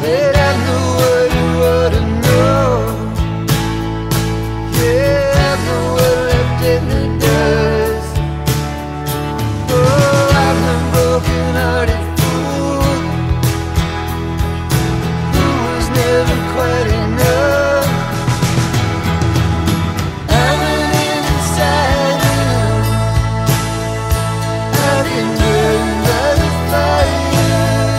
But I know what you ought to know. Yeah, I know what left in the dust. Oh, I'm a broken-hearted fool who was never quite enough. I'm an insider. I've been burned by the fire.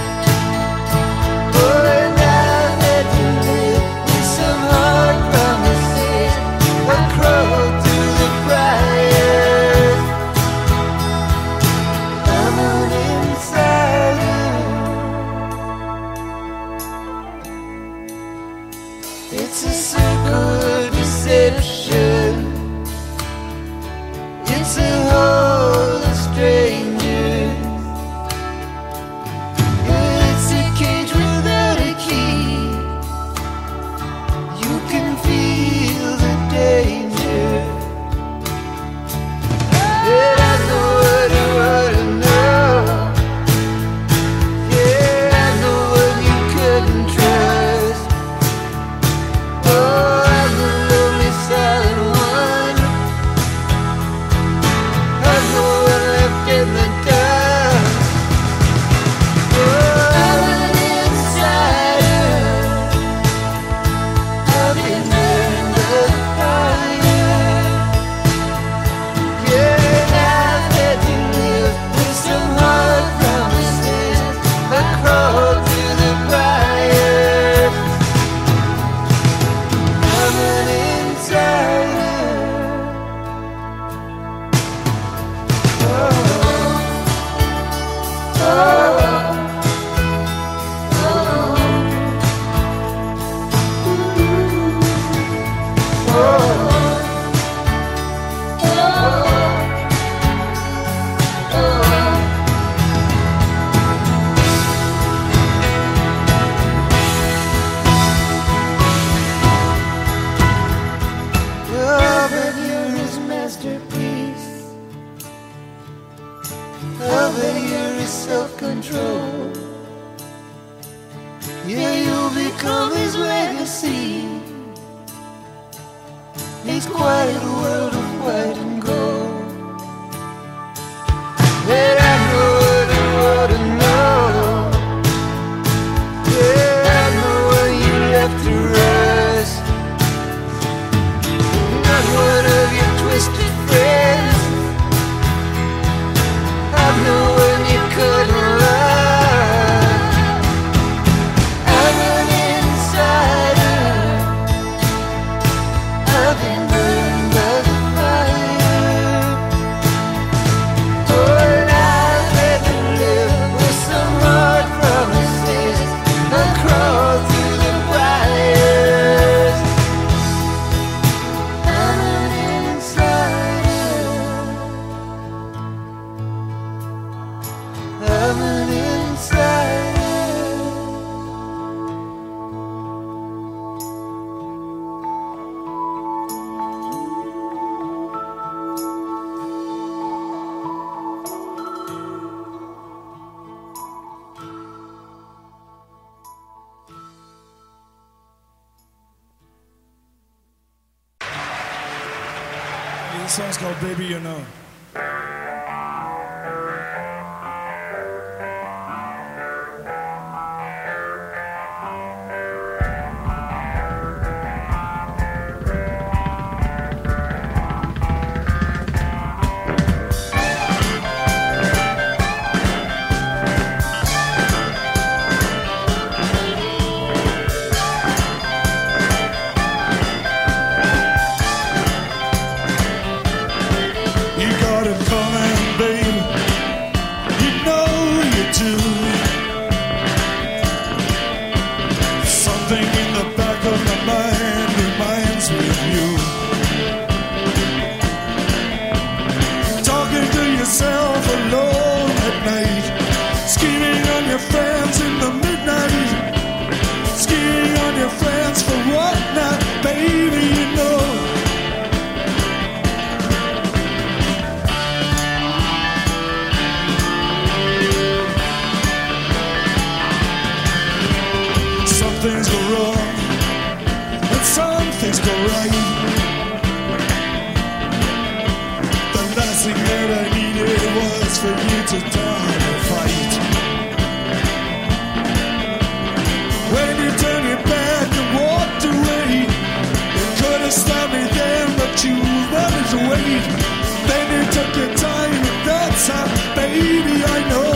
Oh, and I've had to live with some hard promises. I crawled through the briars. I'm an insider. It's a circle of deception. It's a hole of strangers. It's a cage without a key. You can feel the danger. But I know what you ought to know. Yeah, I know what you couldn't trust. Oh, I'm the lonely silent one. I know what left in the dust. Oh, I'm an insider. I've been burned by the fire. Yeah, I've had to live with some hard promises. I crawled through the briars. I'm an insider. Oh, but you're his masterpiece. Oh, but you're his self-control. Yeah, you'll become his legacy. His quiet world of white and gold. But I know what you ought to know. Yeah, I know what you left to rust. Not one of your twisted friends. I've known when you couldn't run. I'm an insider. I've been burned by the fire. Oh, and I've had to live with some hard promises. I crawled through the briars. I'm an insider. I'm an insider. This song's called Baby You Know. You things go wrong and some things go right. The last thing that I needed was for you to die and fight. When you turned your back and walked away, you could have stopped me then, but you wanted to wait. Then you took your time, and that's how, baby, I know.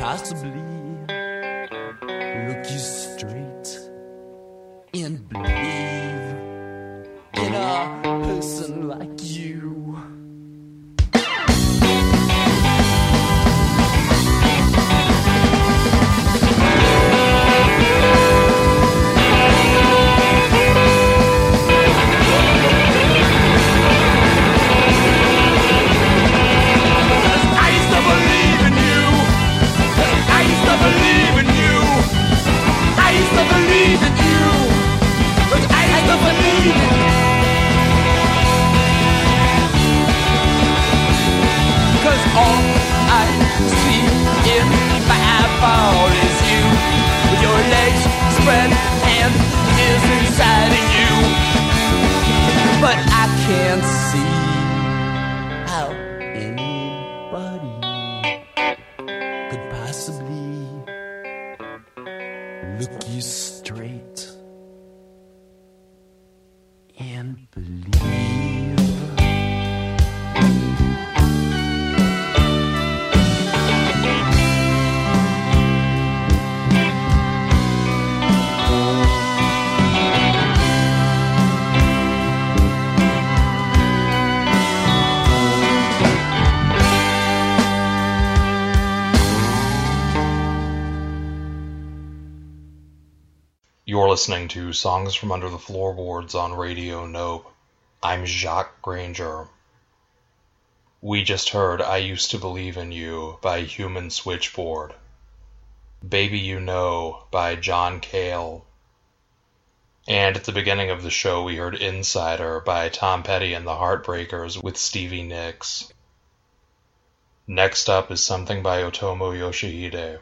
possibly look you straight and believe in a person like you. All I see in my eyeball is you, with your legs spread and is inside of you. But I can't see how anybody could possibly look you straight and believe. You're listening to Songs from Under the Floorboards on Radio Nope. I'm Jacques Granger. We just heard I Used to Believe in You by Human Switchboard. Baby You Know by John Cale. And at the beginning of the show we heard Insider by Tom Petty and the Heartbreakers with Stevie Nicks. Next up is something by Otomo Yoshihide.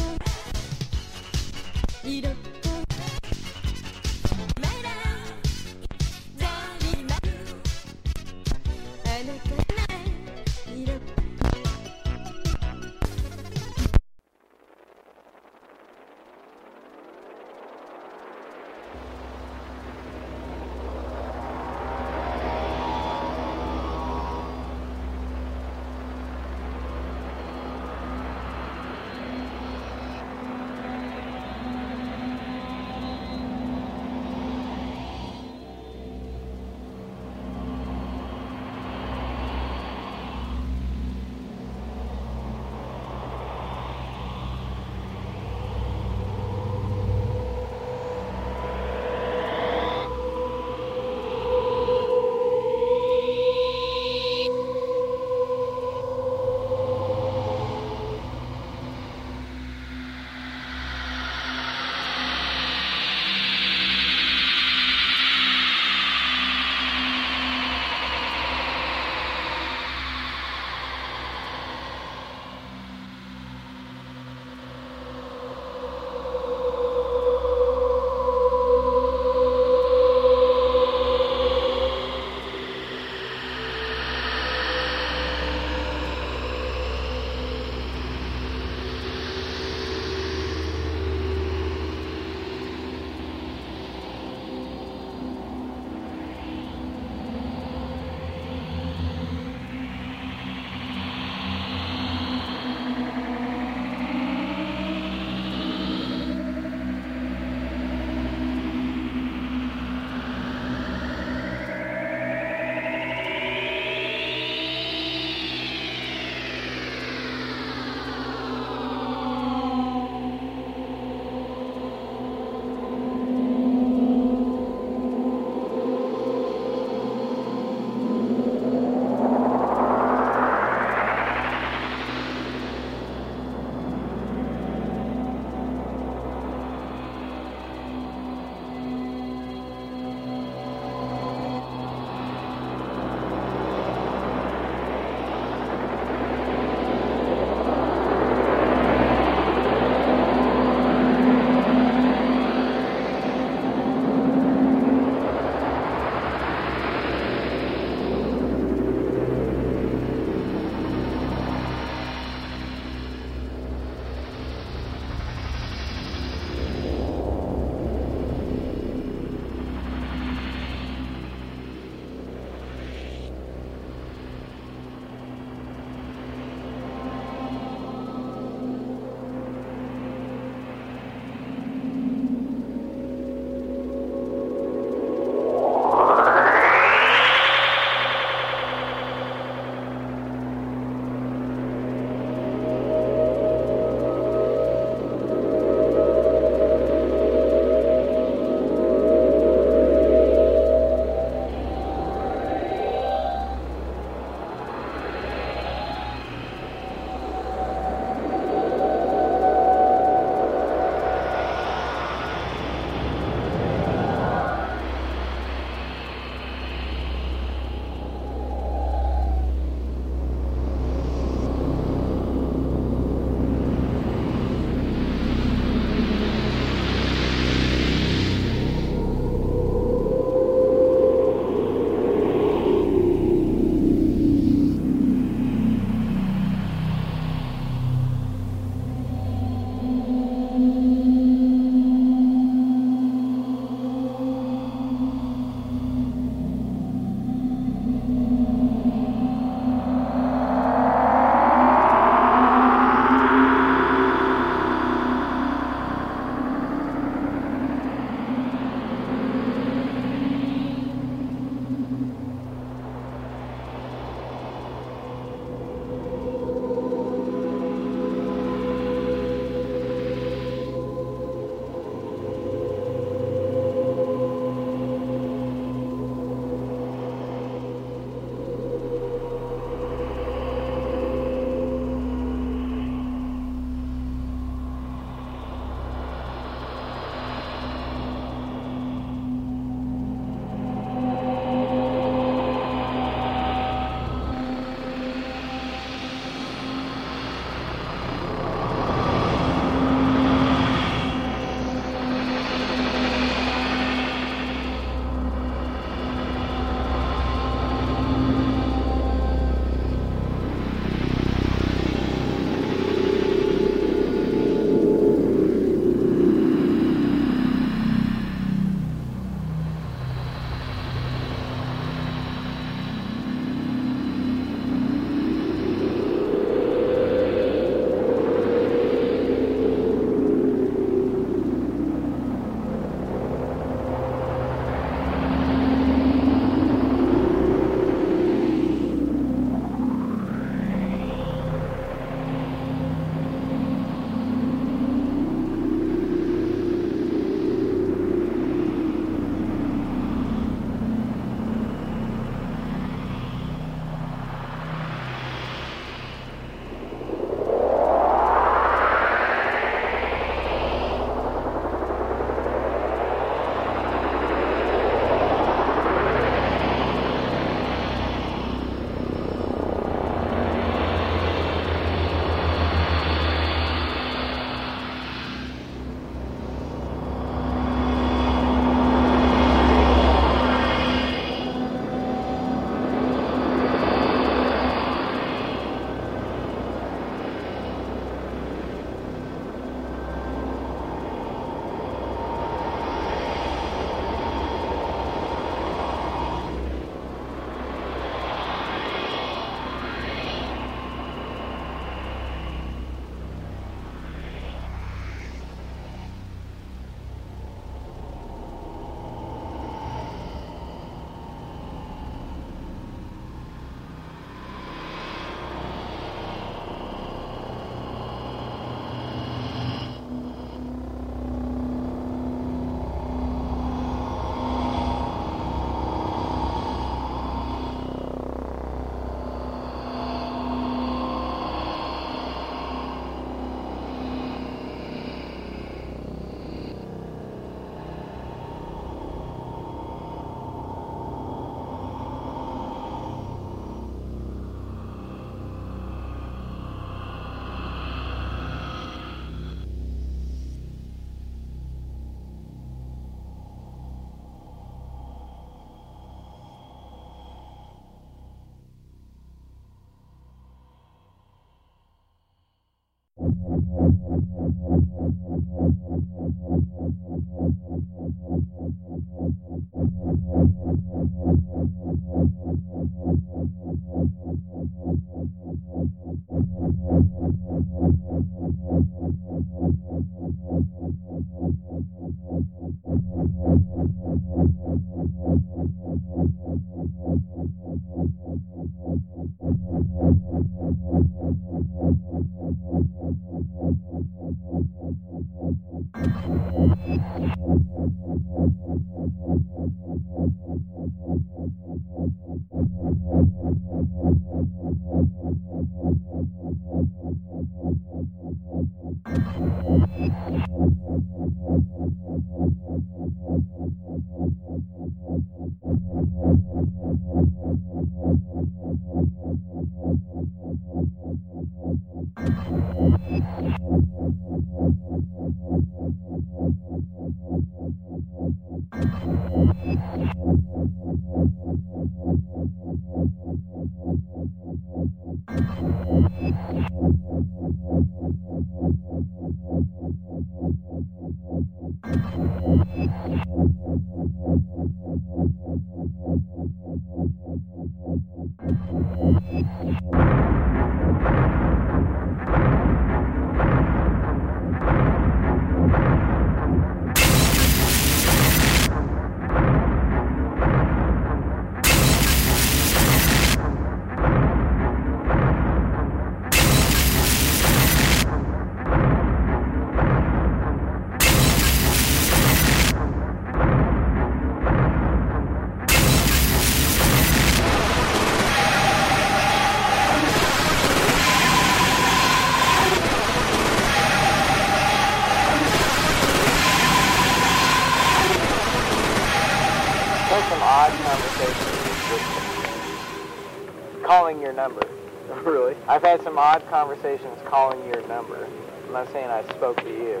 Calling your number. Really? I've had some odd conversations calling your number. I'm not saying I spoke to you.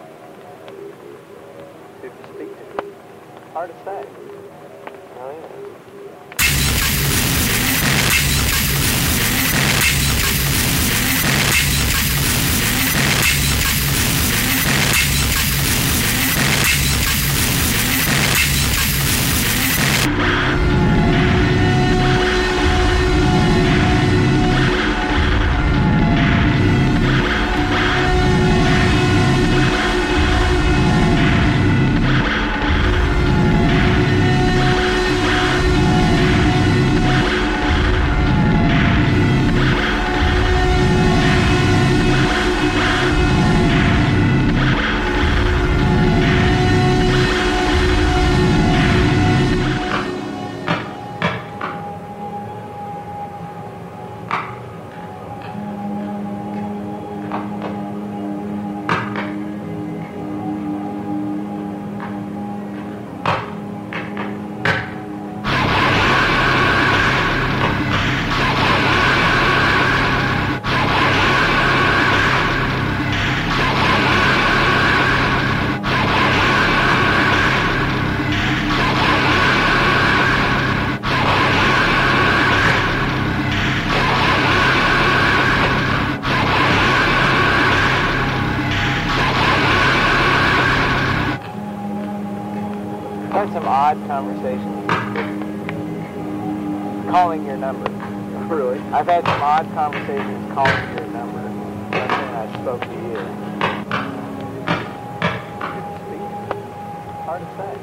Who'd you speak to? Hard to say. Oh, yeah. Had some odd conversations calling your number. Really? I've had some odd conversations calling your number. I'm not saying I spoke to you. Who'd you speak to? Hard to say.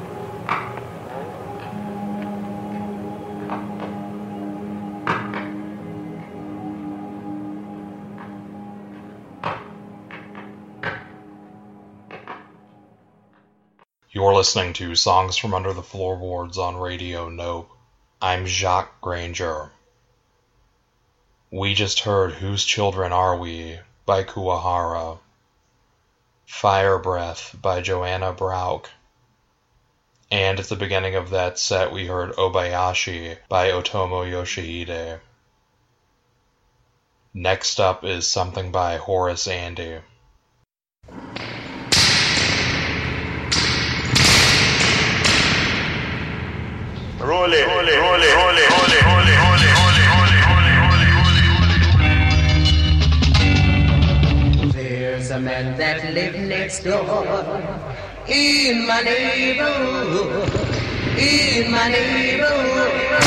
You're listening to Songs from Under the Floorboards on Radio Nope. I'm Jacques Granger. We just heard Whose Children Are We by Kuwahara, Fire Breath by Joanna Brauch, and at the beginning of that set we heard Obayashi by Otomo Yoshihide. Next up is something by Horace Andy. Roll it. There children that live next door. In my neighborhood, in my neighborhood.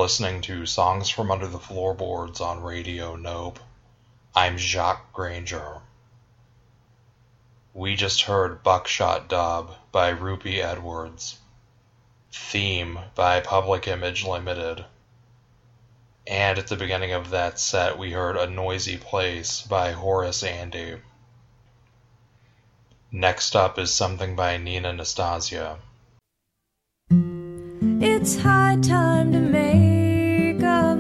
listening to Songs from Under the Floorboards on Radio Nope. I'm Jacques Granger. We just heard Buckshot Dub by Ruby Edwards, Theme by Public Image Limited, and at the beginning of that set we heard A Noisy Place by Horace Andy. Next up is something by Nina Nastasia. It's high time to make a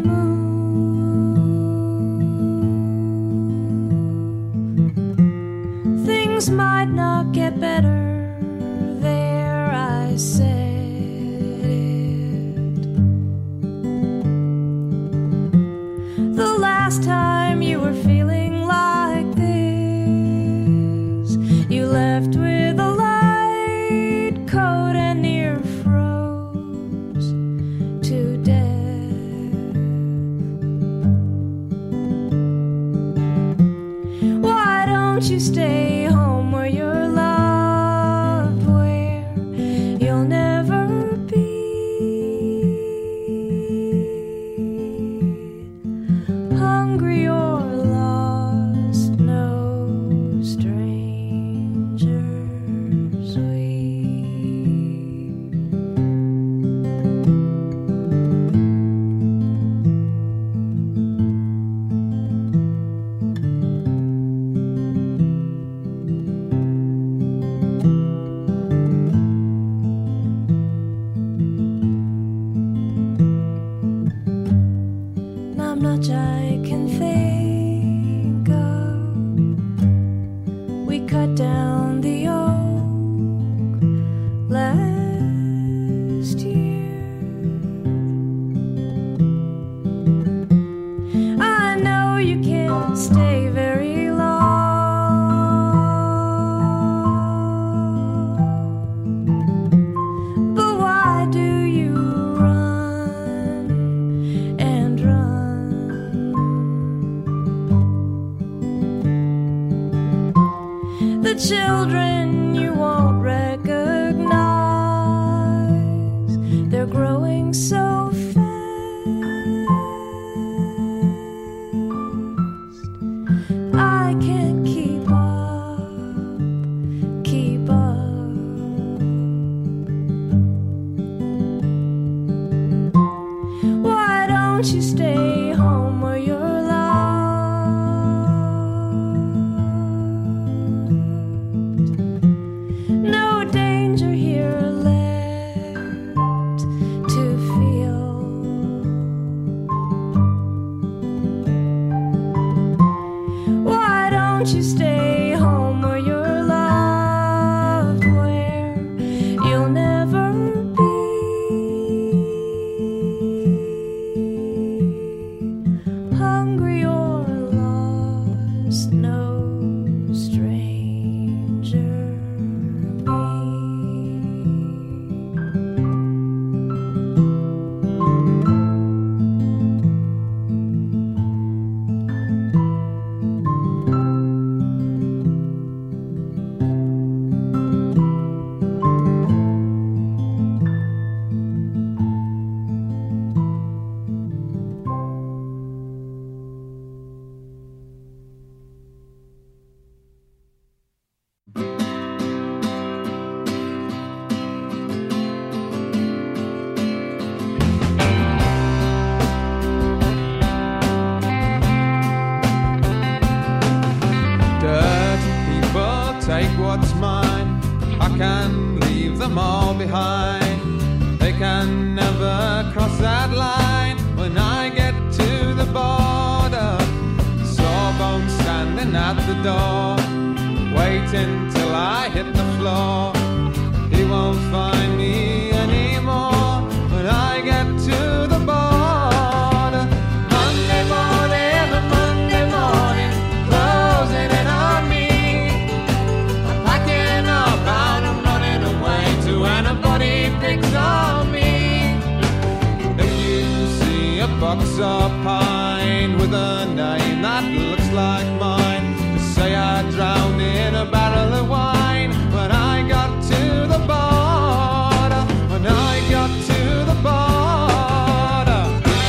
move. Things might not get better, there I said it. The last time you were feeling like this, you left with a light coat and near froze to death. Why don't you stay home where you're loved, where you'll never be hungry or lost, no strangers we. Not much I can think of. We cut down the oak last year. I know you can't stay very long, but why do you run and run? The children you won't recognize, they're growing so fast. I can't keep up, keep up. Why don't you stay home where you're loved? No danger here left to feel. Why don't you stay home where you're loved, where you'll never be hungry or lost, no stranger me. Dirty people take what's mine. I can leave them all behind. They can never cross that line when I get to the border. Sawbones standing at the door, waiting till I hit the floor. He won't find me anymore when I get to the border. Monday morning, closing in on me. I'm packing up and I'm running away to anybody picks on me. If you see a box of pine with a name that looks like mine, just say I drowned in a barrel of wine when I got to the border. When I got to the border.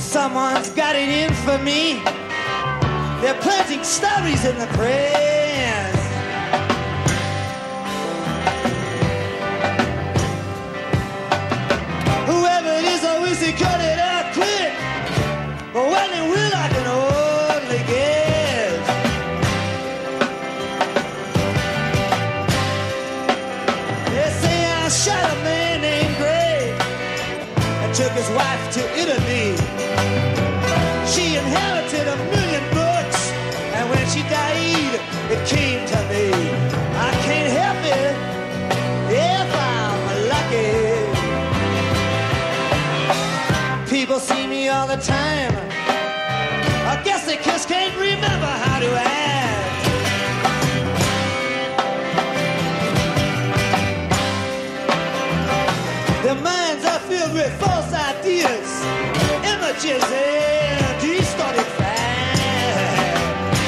Someone's got it in for me. They're planting stories in the press. Whoever it is, I wish they cut it out quick. But when it will, I can only guess. They say I shot a man named Gray and took his wife to Italy. She inherited $1 million books, and when she died, it came to me. I can't help it if I'm lucky. People see me all the time. I guess they just can't remember how to act. Their minds are filled with false ideas, images, and distorted facts.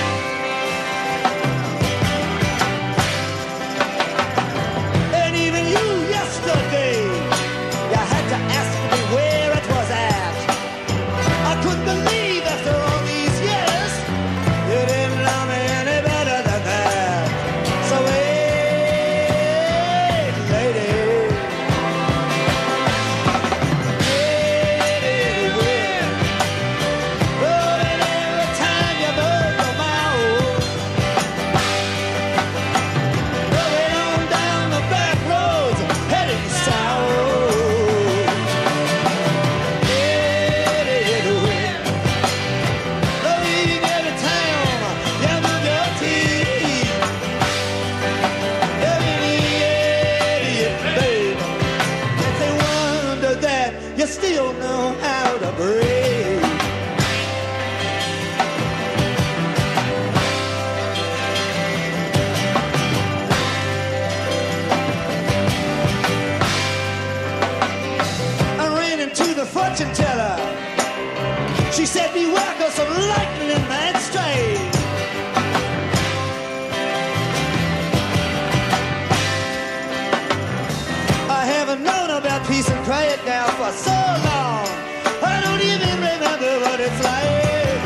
And even you yesterday, you had to ask me where it was at. I couldn't believe after all these years you didn't love me any better than that. So hey, lady, rolling every time you move your mouth, rolling on down the back roads heading south. Loving every time you move your teeth, every idiot babe. If they wonder that you still know how to breathe. I ran into the fortune teller. She said, beware, 'cause some lightning might strike. I haven't known about peace and quiet now for so long. I don't even remember what it's like.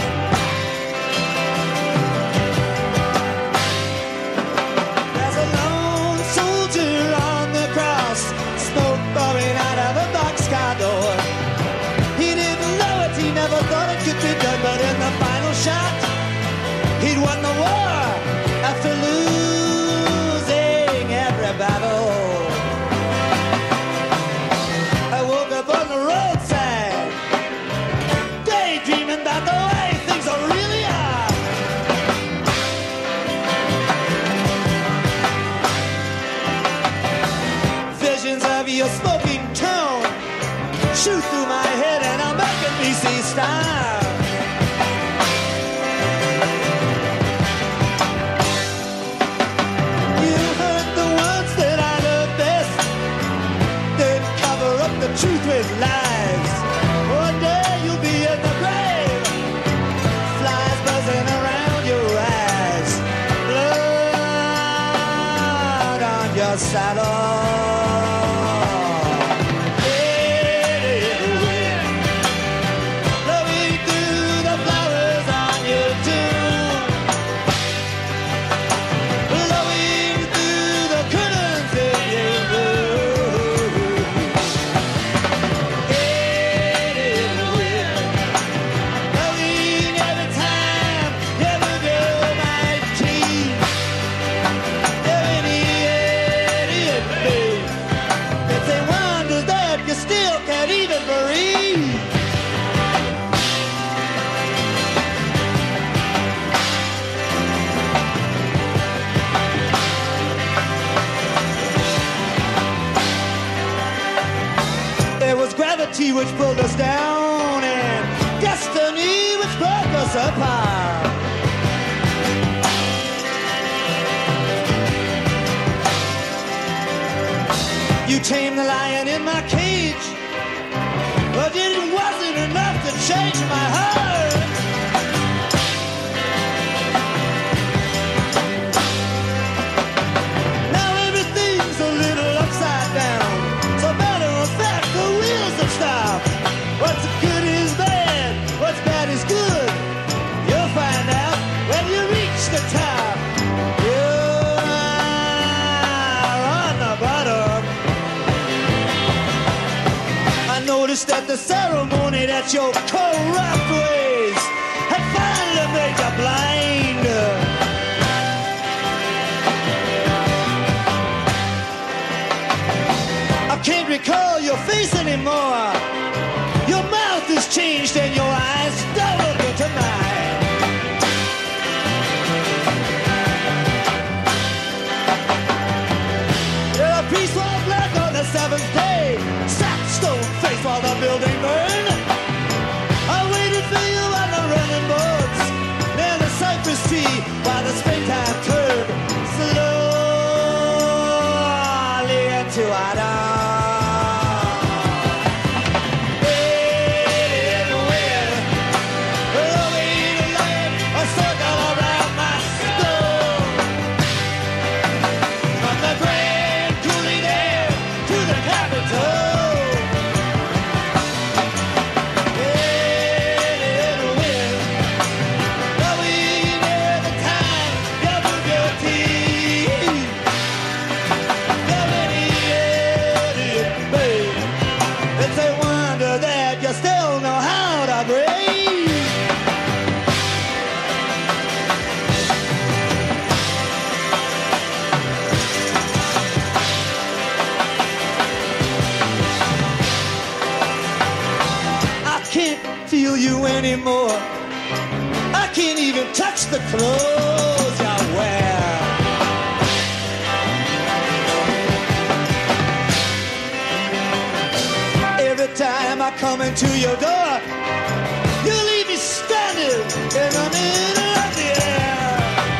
There's a lone soldier on the cross, smoke pouring out of a boxcar door. He didn't know it, he never thought it could be done, but in the final shot, he'd won the war after losing every battle. I woke up on the roadside, daydreaming about the way things really are. Visions of your smoking town shoot through my head and I'm making me see stars. You heard the words that I love best, then cover up the truth with lies. One day you'll be in the grave, flies buzzing around your eyes, blood on your saddle. Blowing through the flowers on your tomb, blowing through the curtains in your room. Head in the wind, blowing every time you move your mighty cheek. Every idiot babe, if they wonder that you still can't even breathe. It was gravity which pulled us down and destiny which broke us apart. You tamed the lion in my cage, but it wasn't enough to change my heart. Now everything's a little upside down. So matter of fact, the wheels have stopped. What's good is bad. that your corrupt ways had finally made you blind. I can't recall your face anymore. Your mouth has changed and your eyes don't look into mine. You're a piece of blood on the seventh day. Stone face while the building burned. I waited for you on the running boards near the cypress tree while the springtime turned slowly into autumn. In the wind, blowing a light, a circle around my skull. From the grand cooling air to the Capitol. Anymore. I can't even touch the clothes I wear. Every time I come into your door, you leave me standing in the middle of the air.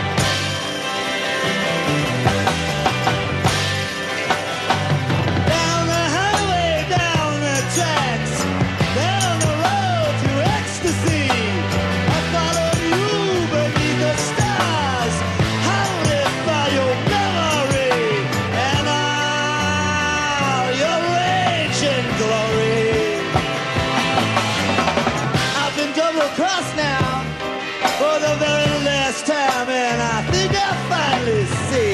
Down the highway, down the tracks, down the road to ecstasy. I follow you beneath the stars, haunted by your memory and all your rage and glory. I've been double-crossed now for the very last time, and I think I finally see.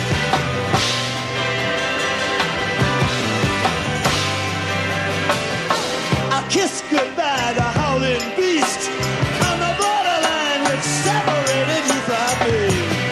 I kissed goodbye the howling beast on the borderline which separated you from me.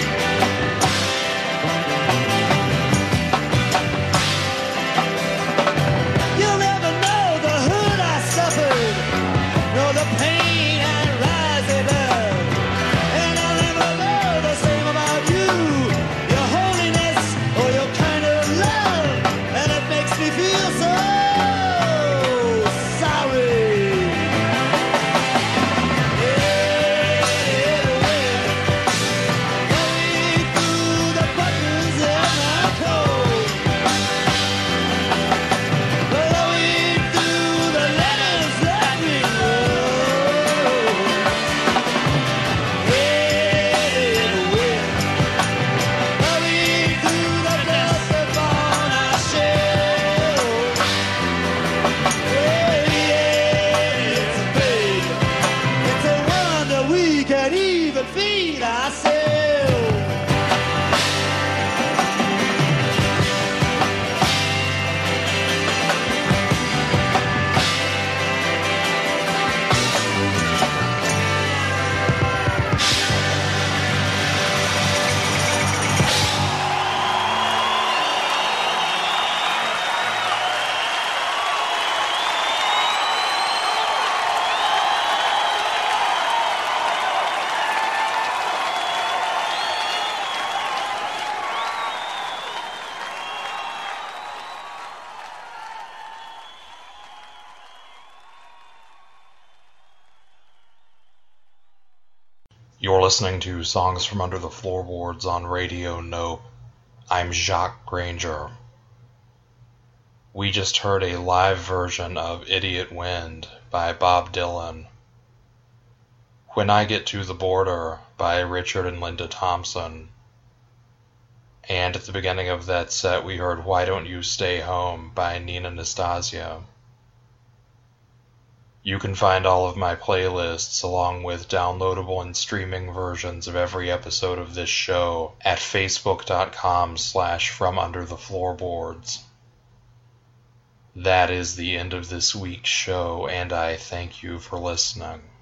You'll never know the hurt I suffered, nor the pain I rise above. And I'll never know the same about you, your holiness or your kind of love. And it makes me feel so sorry. Going through the buttons in my coat, blowing through the letters that we wrote. In the wind, blowing through the dust upon our shell. It's big. It's a wonder we can even feed ourselves. You're listening to Songs from Under the Floorboards on Radio Nope. I'm Jacques Granger. We just heard a live version of Idiot Wind by Bob Dylan. When I Get to the Border by Richard and Linda Thompson. And at the beginning of that set we heard Why Don't You Stay Home by Nina Nastasia. You can find all of my playlists along with downloadable and streaming versions of every episode of this show at facebook.com/FromUnderTheFloorboards. That is the end of this week's show, and I thank you for listening.